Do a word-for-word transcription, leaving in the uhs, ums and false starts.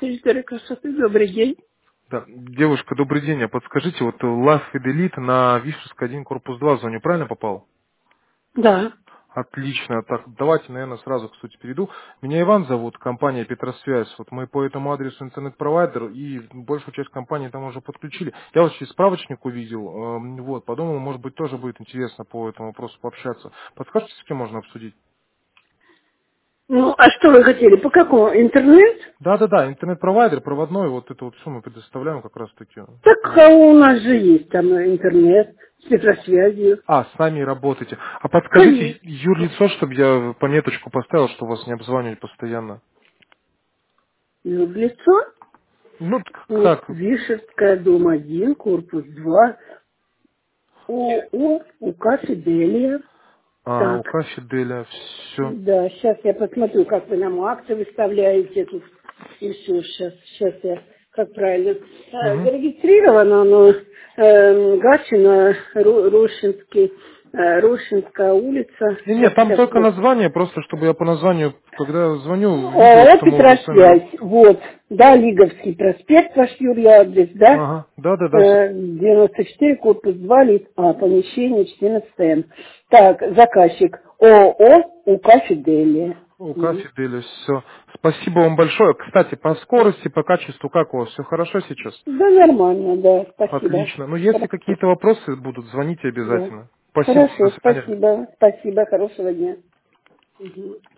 Территория красоты, добрый день. Да. Девушка, добрый день. А подскажите, вот Love with Elite на Вишерск один, корпус два в зоне правильно попал? Да. Отлично. Так, давайте, наверное, сразу к сути перейду. Меня Иван зовут, компания Петросвязь. Вот мы по этому адресу интернет-провайдер, и большую часть компании там уже подключили. Я вот через справочник увидел, эм, вот, подумал, может быть, тоже будет интересно по этому вопросу пообщаться. Подскажите, с кем можно обсудить? Ну, а что вы хотели? По какому? Интернет? Да-да-да, интернет-провайдер, проводной, вот это вот все мы предоставляем как раз-таки. Так а у нас же есть там интернет с петросвязью. А, с нами работаете. А подскажите, Конечно. юрлицо, чтобы я пометочку поставил, что вас не обзванивать постоянно. Ну, лицо? Ну, Вот, как? Вишерская, дом один, корпус два, ООО, УК Фиделия. А, у Так, Кафеделя все. да, сейчас я посмотрю, как вы нам акты выставляете тут. И все, сейчас, сейчас я, как правильно. Э, Угу. Зарегистрировано оно э, Гатчина, Ру- Рощинский, э, Рощинская улица. Не, Сейчас, нет, там сейчас, только вот. название, просто чтобы я по названию, когда звоню, видел, ООО что мы уже с вами... Петросвязь, вот, да, Лиговский проспект, ваш Юрий адрес, да? Ага, да-да-да, все. Э, девяносто четыре, корпус два, лит А, помещение четырнадцать М. Так, заказчик ООО УК Фиделия. У Мгм. Кафеделя все. Спасибо вам большое. Кстати, по скорости, по качеству, как у вас? Все хорошо сейчас? Да, нормально, да, спасибо. Отлично. Ну, если Хорошо, какие-то вопросы будут, звоните да. обязательно. Спасибо, до Хорошо, свидания. спасибо, спасибо, хорошего дня. Мгм.